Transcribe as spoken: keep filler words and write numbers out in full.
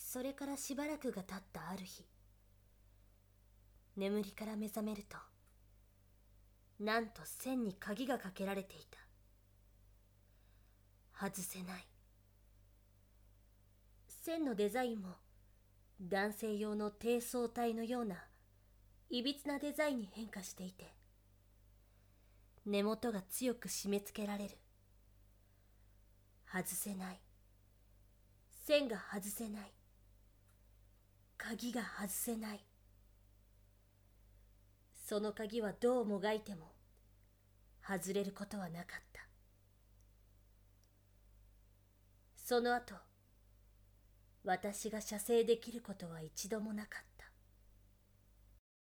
それからしばらくが経ったある日、眠りから目覚めると、なんと線に鍵がかけられていた。外せない。線のデザインも男性用の低層体のようないびつなデザインに変化していて、根元が強く締め付けられる。外せない。線が外せない。鍵が外せない。その鍵はどうもがいても外れることはなかった。その後、私が射精できることは一度もなかった。